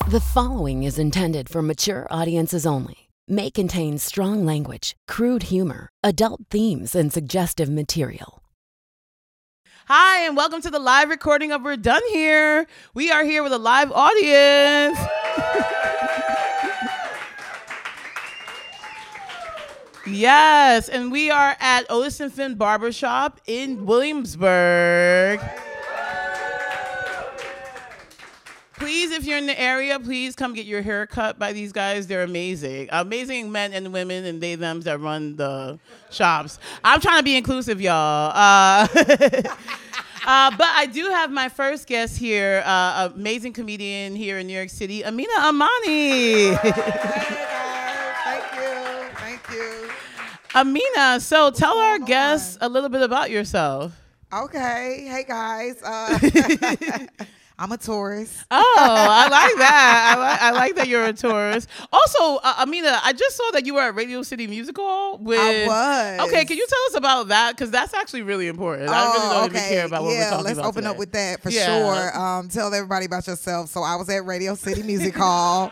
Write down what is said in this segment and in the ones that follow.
The following is intended for mature audiences only. May contain strong language, crude humor, adult themes, and suggestive material. Hi, and welcome to the live recording of We're Done Here. We are here with a live audience. Yes, and we are at Otis and Finn Barbershop in Williamsburg. Please, if you're in the area, please come get your hair cut by these guys. They're amazing. Amazing men and women and they, them that run the shops. I'm trying to be inclusive, y'all. But I do have my first guest here, amazing comedian here in New York City, Amina Amani. Hey guys, thank you. Amina, so tell our guests a little bit about yourself. Okay, hey guys. I'm a Taurus. Oh, I like that. I like that you're a Taurus. Also, Amina, I just saw that you were at Radio City Music Hall with. I was. Okay, can you tell us about that? Because that's actually really important. I really don't even care about what we're talking about. Let's open today. up with that for sure. Tell everybody about yourself. So I was at Radio City Music Hall.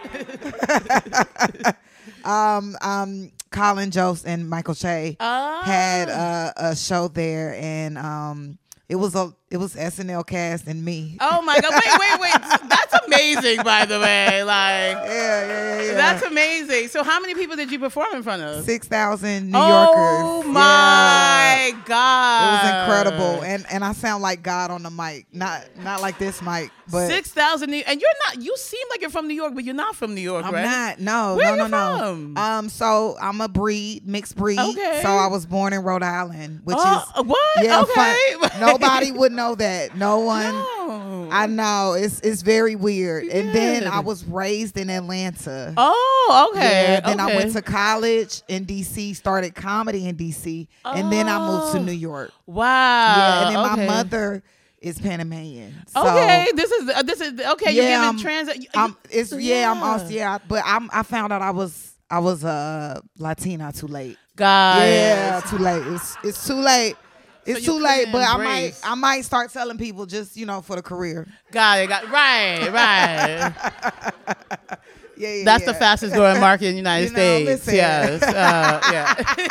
Colin Jost and Michael Che had a show there, and it was SNL cast and me. Oh my God! Wait! That's amazing, by the way. Like, yeah. That's amazing. So, how many people did you perform in front of? 6,000 New Yorkers. Oh my God! It was incredible, and I sound like God on the mic, not like this mic, but 6,000. And you're not. You seem like you're from New York, but you're not from New York, I'm right? not. No, Where no, you no. from? So I'm a mixed breed. Okay. So I was born in Rhode Island, which is what? yeah, Okay. Nobody would know that. No one. No. I know it's very weird. Yeah. And then I was raised in Atlanta. Oh, okay. Yeah, then I okay. went to college in DC, started comedy in DC, and then I moved to New York. Wow. Yeah, and then okay. my mother is Panamanian. So, Okay, this is okay. You're Yeah, giving transit. I'm also but I found out I was Latina too late. God. Yeah, too late. It's too late. It's So too you late, couldn't but embrace. I might start telling people just for the career. Got it. Right. Yeah. That's the fastest growing market in the United States. listen. Yes. Yeah.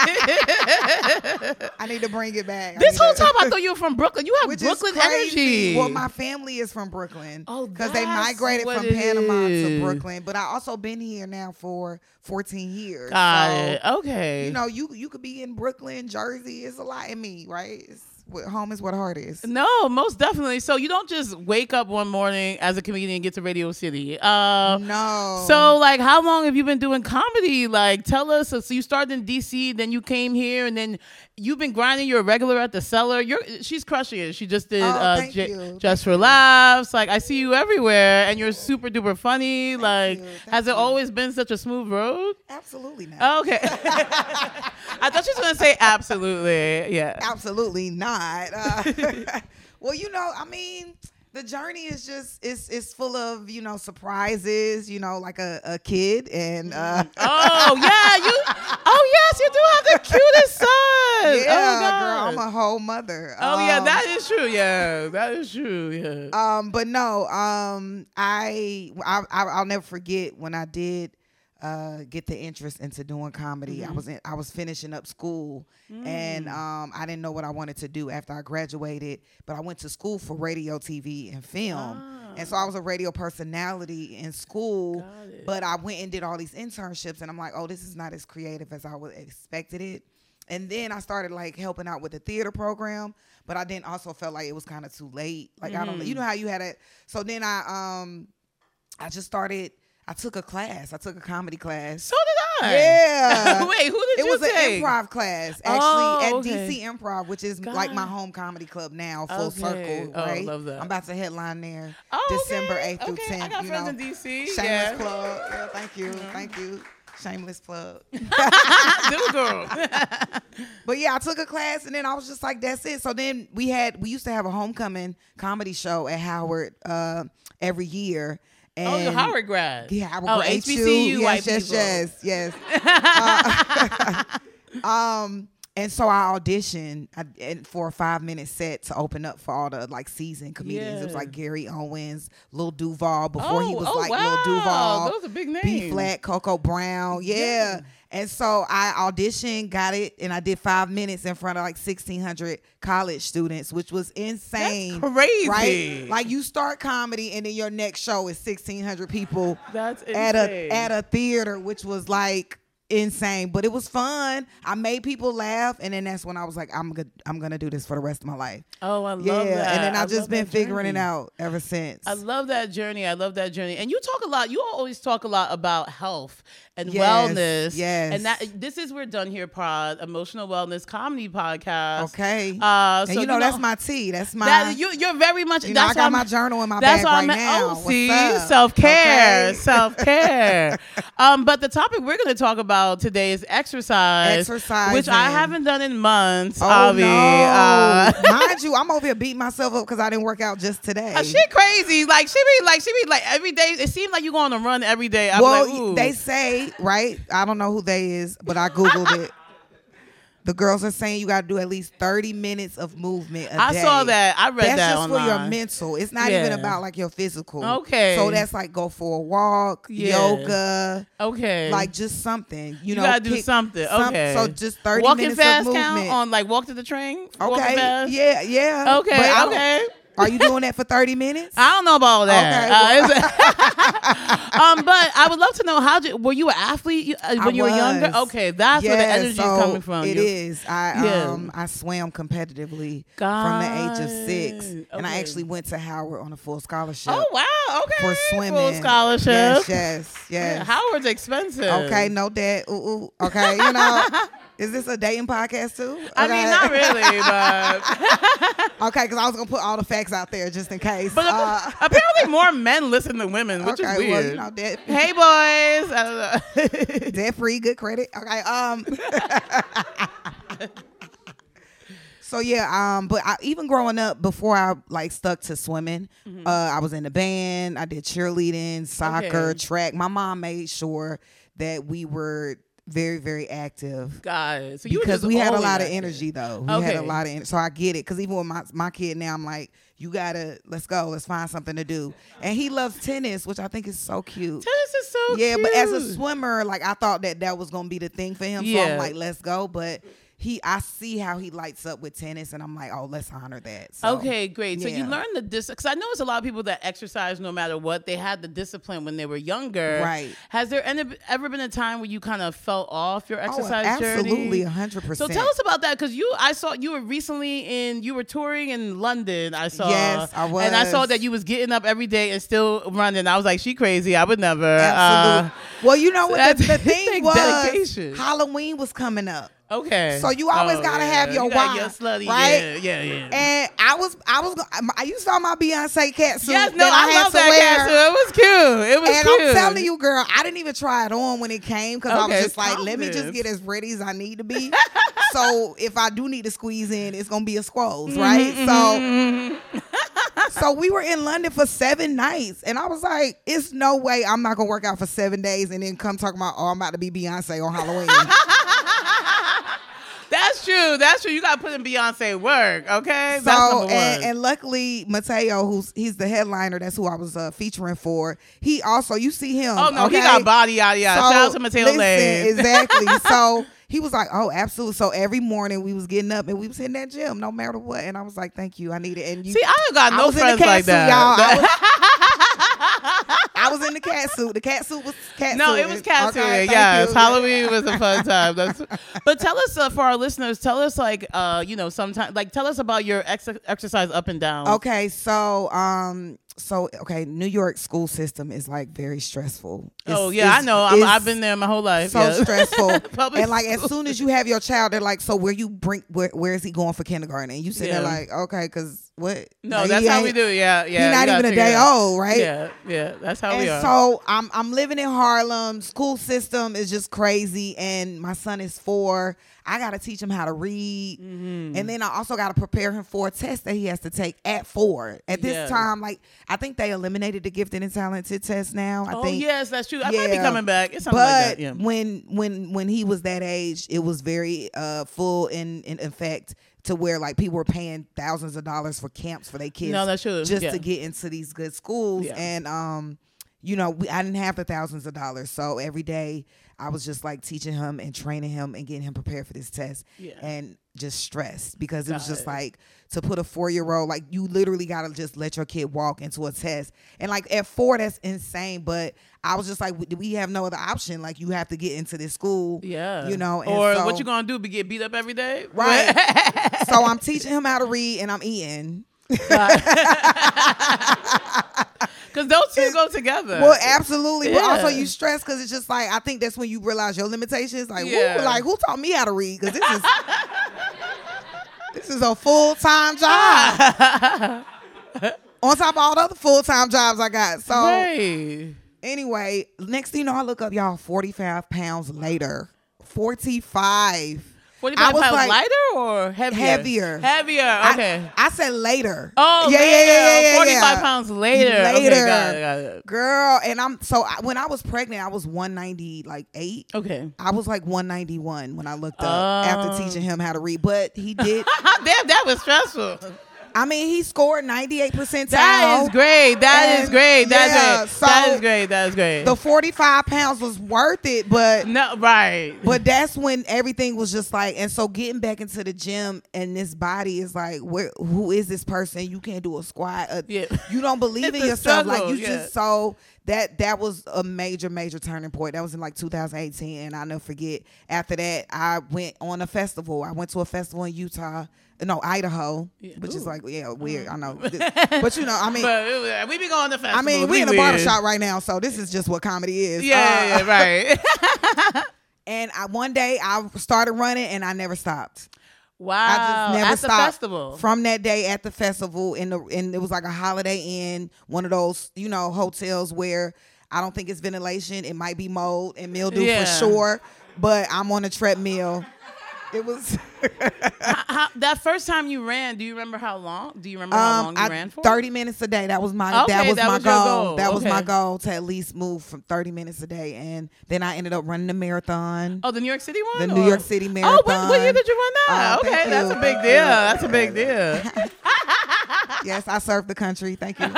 I need to bring it back. This whole time I thought you were from Brooklyn. You have Which Brooklyn is crazy. energy. Well, my family is from Brooklyn. Oh, because they that's migrated what from it Panama is. to Brooklyn. But I also been here now for 14 years. Got So, it. Okay. you could be in Brooklyn, Jersey. It's a lot in me, right? Home is where the heart is. No, most definitely. So you don't just wake up one morning as a comedian and get to Radio City. No. So like, how long have you been doing comedy? Like, tell us. So you started in DC, then you came here, and then you've been grinding. You're a regular at the Cellar. She's crushing it. She just did thank you. Just for Laughs. Like, I see you everywhere, and you're super duper funny. Like, has it always been such a smooth road? Absolutely not. Okay. I thought she was gonna say absolutely. Yeah. Absolutely not. Well, I mean, the journey is just it's full of surprises. Like a kid and. Oh yeah, yes, you do have the cutest son. Yeah, oh, God. girl, I'm a whole mother. Oh yeah, that is true. Yeah, that is true. Yeah. But no, I'll never forget when I did get the interest into doing comedy. Mm-hmm. I was finishing up school, and I didn't know what I wanted to do after I graduated. But I went to school for radio, TV, and film, and so I was a radio personality in school. But I went and did all these internships, and I'm like, oh, this is not as creative as I would expected it. And then I started like helping out with the theater program, but I then also felt like it was kind of too late. Like I don't know, you know how you had it. So then I just started. I took a class. I took a comedy class. So did I. Yeah. Wait, who did you take? It was an improv class, actually, at DC Improv, which is God. like my home comedy club now, full circle, Oh, right? love that. I'm about to headline there Oh, December okay. 8th through 10th. I got friends in DC. Shameless plug. Yeah, thank you. Thank you. Shameless plug. Little girl. But yeah, I took a class and then I was just like, that's it. So then we used to have a homecoming comedy show at Howard every year. And you're Howard grad. Yeah, I would Oh, go HBCU, white yes, people. yes. And so I auditioned for a 5-minute set to open up for all the like seasoned comedians. It was like Gary Owens, Lil Duval before he was like wow. Lil Duval. Those are big names. B Flat, Coco Brown. Yeah. And so I auditioned, got it, and I did 5 minutes in front of like 1,600 college students, which was insane. That's crazy. Right? Like you start comedy and then your next show is 1,600 people That's insane. at a theater, which was like insane, but it was fun. I made people laugh, and then that's when I was like, I'm gonna do this for the rest of my life. Oh, I love yeah, that. and then I've just been figuring journey. it out ever since. I love that journey. I love that journey. And you talk a lot. You always talk a lot about health and Yes, wellness. yes. And that this is We're Done Here Pod, emotional wellness comedy podcast. Okay. So and you know that's my tea. That's my. that, you're very much. you know, I got my journal in my bag right now. Oh, What's see, up? self-care, Okay. self-care. But the topic we're going to talk about today is exercise, which I Exercising. haven't done in months. Oh Avi. no! Mind you, I'm over here beating myself up because I didn't work out just today. She crazy. Like she be like every day. It seems like you go on a run every day. I'm Well, like, ooh. they say, right? I don't know who they is, but I Googled it. The girls are saying you got to do at least 30 minutes of movement a day. I saw that. I read that's that just online. for your mental. It's not Yeah. even about like your physical. Okay. So that's like go for a walk, Yeah. yoga, Okay. like just something. You know, gotta do something. Okay. So just 30 walking minutes fast of count movement. on like walk to the train. Walking Okay. fast? Yeah. Okay. But I don't- Okay. Are you doing that for 30 minutes? I don't know about all that. Okay, But I would love to know were you an athlete when you were younger? was. Okay, that's where the Yes, energy is so coming from. It is. Yeah. I swam competitively from the age of 6, and I Okay. actually went to Howard on a full scholarship. Oh wow! Okay, For swimming. full scholarship. Yes. Yeah, Howard's expensive. Okay, no debt. Ooh. Okay, you know. Is this a dating podcast too? Okay. I mean, not really, but Okay, because I was gonna put all the facts out there just in case. but apparently more men listen to women, which is okay, weird. well, you know, debt, Hey boys, I don't know. debt free, good credit. Okay, So yeah, but even growing up, before I like stuck to swimming, I was in the band. I did cheerleading, soccer, Okay. track. My mom made sure that we were very, very active. Got it. So you were Because just we had a always lot of active. energy though. We had a Okay. lot of energy. So I get it. Because even with my kid now, I'm like, let's go. Let's find something to do. And he loves tennis, which I think is so cute. Tennis is so Yeah, cute. but as a swimmer, like I thought that was gonna be the thing for him. So Yeah. I'm like, let's go. But I see how he lights up with tennis, and I'm like, oh, let's honor that. So, Okay, great. So you yeah. learned the because I know it's a lot of people that exercise no matter what. They had the discipline when they were younger. Right. Has there ever been a time where you kind of fell off your exercise absolutely, journey? 100%. So tell us about that because I saw you were recently you were touring in London. I saw. Yes, I was. And I saw that you was getting up every day and still running. I was like, she crazy. I would never. Absolutely. Well, you know what the thing takes was? dedication. Halloween was coming up. Okay. So you always gotta have your you gotta why, get slutty. right? Yeah. And you saw my Beyonce cat suit. Yes, no, that I had love to that wear. cat suit. It was cute. It was And cute. I'm telling you, girl, I didn't even try it on when it came because I Okay, was just like, let me just confidence. get as ready as I need to be. So if I do need to squeeze in, it's gonna be a squoze, right? So we were in London for 7 nights, and I was like, it's no way I'm not gonna work out for 7 days and then come talking about, I'm about to be Beyonce on Halloween. That's true. You got to put in Beyonce work, okay? That's So number one. and luckily Mateo, he's the headliner, that's who I was featuring for. He also, you see him. oh, no, okay? he got body, yada, yada. So, Shout out to Mateo listen, Lane. Exactly. So he was like, oh, absolutely. So every morning we was getting up and we was hitting that gym no matter what. And I was like, thank you. I need it. And you See, I ain't got no was in the friends cat like suit, that. y'all. I was in the cat suit. The cat suit was cat No, suit. it was cat suit. Okay, thank Yes, you. Halloween was a fun time. But tell us for our listeners. Tell us sometimes tell us about your exercise up and down. Okay, so New York school system is like very stressful. I know. I've been there my whole life. So yes. stressful. Public And like as school. soon as you have your child, they're like, so where is he going for kindergarten? And you sit there Yeah. like, okay, because what? No, Like, that's how we do. Yeah. He's not even a day old, right? Yeah. That's how we are. And so I'm living in Harlem. School system is just crazy, and my son is 4. I got to teach him how to read, and then I also got to prepare him for a test that he has to take at 4. At this time, like I think they eliminated the gifted and talented test now. I think yes, that's true. I might be coming back. It's something like that. Yeah. when he was that age, it was very full in effect to where like people were paying thousands of dollars for camps for their kids. No, that's true. Just to get into these good schools, Yeah. and I didn't have the thousands of dollars, so every day I was just like teaching him and training him and getting him prepared for this test, and just stressed because it was just like to put a 4-year-old, like you literally got to just let your kid walk into a test, and like at 4 that's insane, but I was just like, we have no other option, like you have to get into this school, and or so, what you gonna do, get beat up every day, right? So I'm teaching him how to read and I'm eating. Because those two go together. Well, absolutely. But also you stress because it's just like, I think that's when you realize your limitations. Like, who taught me how to read? Because this is a full-time job. On top of all the other full-time jobs I got. So anyway, next thing you know, I look up, y'all, 45 pounds later. 45. 45 pounds lighter or heavier? Heavier, okay. I said later. Oh, yeah. 45 pounds later. Okay, got it. Girl, and when I was pregnant, I was 198. Okay. I was like 191 when I looked up after teaching him how to read, but he did. Damn, that was stressful. I mean, he scored 98 percentile. That is great. That is great. That is great. The 45 pounds was worth it, but no, right. But that's when everything was just like, and so getting back into the gym and this body is like, who is this person? You can't do a squat. You don't believe in yourself. Struggle, like you just so. That was a major turning point. That was in like 2018, and I'll never forget. After that, I went on a festival. I went to a festival in Idaho, which is like, weird. I know. But I mean. But we be going to festivals. I mean, we in a barbershop right now, so this is just what comedy is. Yeah, right. And one day I started running, and I never stopped. Wow! I just never at stopped. The festival. From that day at the festival, and it was like a Holiday Inn, one of those hotels where I don't think it's ventilation. It might be mold and mildew for sure, but I'm on a treadmill. It was that first time you ran. Do you remember how long? Do you remember how long you ran for? 30 minutes a day. That was my my goal. That was my goal, to at least move from 30 minutes a day. And then I ended up running the marathon. Oh, the New York City one? The New York City marathon. Oh, what year did you run that? Okay, that's a big deal. That's a big deal. Yes, I served the country. Thank you.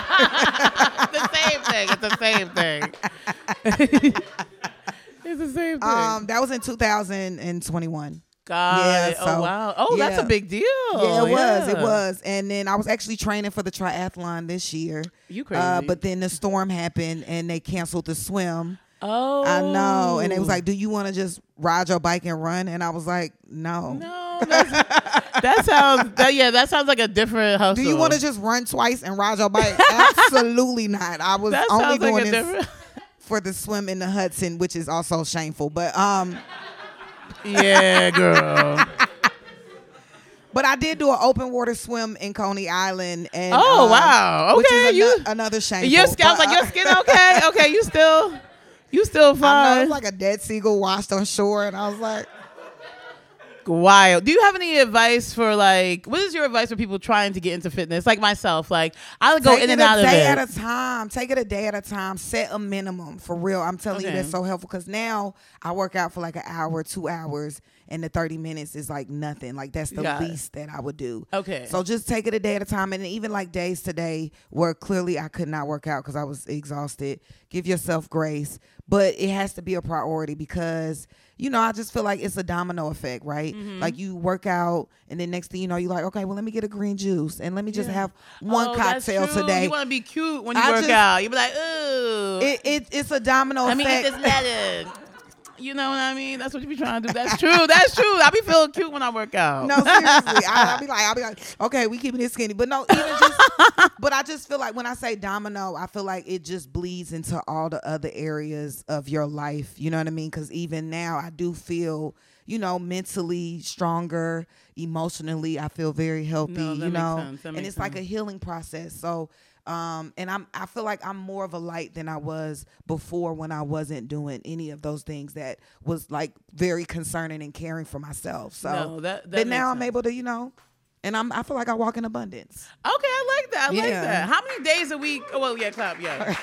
The same thing. It's the same thing. It's the same thing. That was in 2021. God. Yeah, oh, wow. Oh, that's a big deal. Yeah, it was. And then I was actually training for the triathlon this year. You crazy. But then the storm happened and they canceled the swim. Oh. I know. And it was like, do you want to just ride your bike and run? And I was like, no. No. That sounds like a different hustle. Do you want to just run twice and ride your bike? Absolutely not. I was only doing this for the swim in the Hudson, which is also shameful. But yeah, girl. But I did do an open water swim in Coney Island, and wow, okay, which is another shameful. I was like, your skin okay? Okay, you still fine. I know, it was like a dead seagull washed on shore, and I was like, wild. Do you have any advice for what is your advice for people trying to get into fitness? Like myself, I'll go in and out of it. Take it a day at a time. Take it a day at a time. Set a minimum, for real. I'm telling you, that's so helpful, because now I work out for like an hour, 2 hours, and the 30 minutes is like nothing. Like that's the least that I would do. Okay. So just take it a day at a time. And even like days today where clearly I could not work out because I was exhausted, give yourself grace. But it has to be a priority because, I just feel like it's a domino effect, right? Mm-hmm. Like you work out and then next thing you know, you're like, okay, well, let me get a green juice and let me just have one cocktail today. You want to be cute when you work out. You be like, ooh. It's a domino effect. Let me eat this lettuce. You know what I mean? That's what you be trying to do. That's true. I be feeling cute when I work out. No, seriously. I'll be like, okay, we keeping it skinny. But no, but I just feel like when I say domino, I feel like it just bleeds into all the other areas of your life. You know what I mean? Because even now I do feel, mentally stronger, emotionally I feel very healthy, No, that makes sense. That and makes it's like a sense. healing process. So and I feel like I'm more of a light than I was before when I wasn't doing any of those things that was like very concerning and caring for myself. So No, that but now makes I'm sense. able to, and I feel like I walk in abundance. Okay, I like that. I like Yeah. that. How many days a week? Oh, well, yeah, clap, yeah.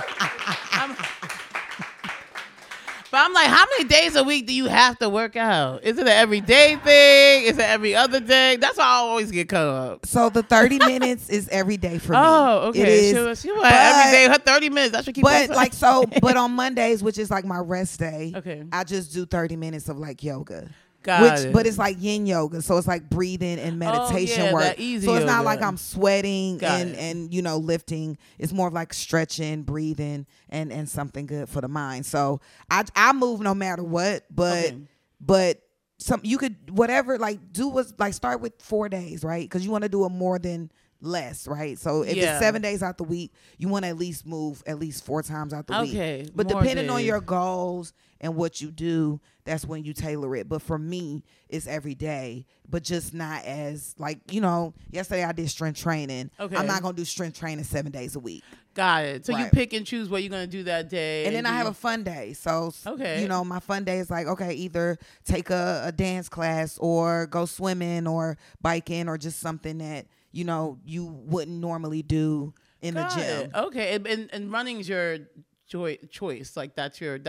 But I'm like, how many days a week do you have to work out? Is it an everyday thing? Is it every other day? That's why I always get caught up. So the 30 minutes is every day for me. Oh, okay. It is. She was every day, her 30 minutes. I should keep But that. like but on Mondays, which is like my rest day, Okay. I just do 30 minutes of like yoga. Got it. But it's like yin yoga, so it's like breathing and meditation yeah, work. that easy So it's not yoga. like I'm sweating Got and it. lifting. It's more of like stretching, breathing, and something good for the mind. So I move no matter what, Okay. but you could whatever like do was like start with 4 days, right? Because you want to do it more than less, right? So if Yeah. it's 7 days out the week, you want to at least move at least 4 times out the week. Okay, But more depending on days. your goals and what you do, that's when you tailor it. But for me, it's every day, but just not as like, yesterday I did strength training. Okay. I'm not going to do strength training 7 days a week. Got it. So you Right. pick and choose what you're going to do that day. And then I have a fun day. So, Okay. my fun day is like, okay, either take a dance class or go swimming or biking or just something that, you wouldn't normally do in the Got gym. it. Okay. And running's your choice. Like that's your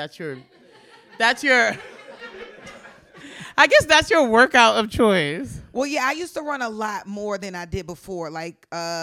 I guess that's your workout of choice. Well, yeah, I used to run a lot more than I did before. Like,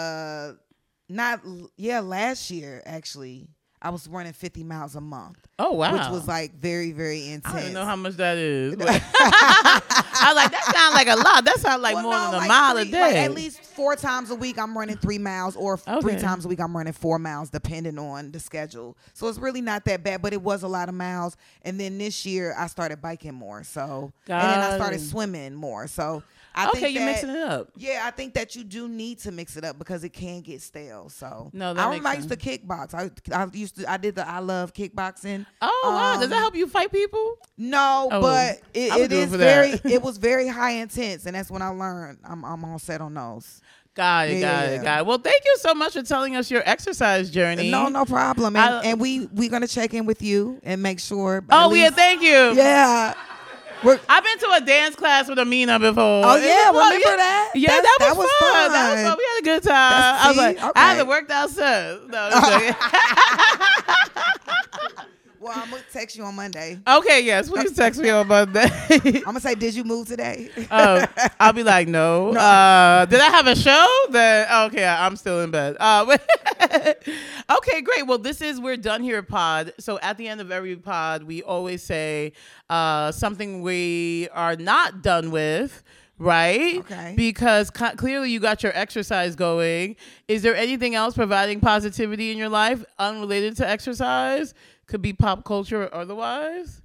last year, actually, I was running 50 miles a month. Oh, wow. Which was like very, very intense. I don't know how much that is. I was like, that sounds like a lot. That sounds like Well, more no, than a like mile a three- day. like at least 4 times a week I'm running 3 miles, or 3 Okay. times a week I'm running 4 miles, depending on the schedule. So it's really not that bad, but it was a lot of miles. And then this year I started biking more. So and then I started Got it. swimming more. So I Okay, think you're mixing it up. Yeah, I think that you do need to mix it up because it can get stale. So No, that I makes remember I used to kickbox. I did the I Love kickboxing. Oh, wow. Does that help you fight people? No, Oh, but I would it do it is for that. it was very high intense, and that's when I learned I'm all set on those. Got it, Yeah. got it. Well, thank you so much for telling us your exercise journey. No problem. And we're gonna check in with you and make sure. Oh, at yeah, least- thank you. yeah. I've been to a dance class with Amina before. Oh, It yeah, was fun. remember that? Yeah, That that was was fun. fun. That was fun. We had a good time. That's- I was like, see? I Okay. haven't worked out since. No, I'm joking. Well, I'm gonna text you on Monday. Okay, yes, please text me on Monday. I'm gonna say, did you move today? I'll be like, no. Did I have a show? Then okay, I'm still in bed. Okay, great. Well, we're done here pod. So at the end of every pod, we always say something we are not done with. Right? Okay. Because clearly you got your exercise going. Is there anything else providing positivity in your life unrelated to exercise? Could be pop culture or otherwise.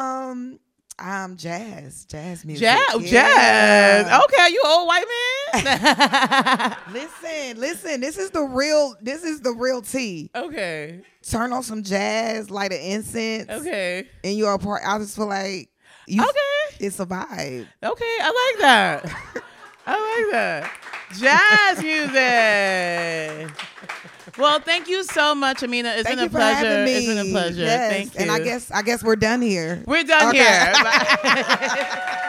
Jazz music. Jazz. Yeah. Jazz. Okay, you old white man. Listen. This is the real tea. Okay. Turn on some jazz, light an incense. Okay. In your apartment. I just feel like it's a vibe. Okay, I like that. I like that. Jazz music. Well, thank you so much, Amina. It's been a pleasure. It's been a pleasure. Yes. Thank you. And I guess we're done here. We're done Okay. here. Bye.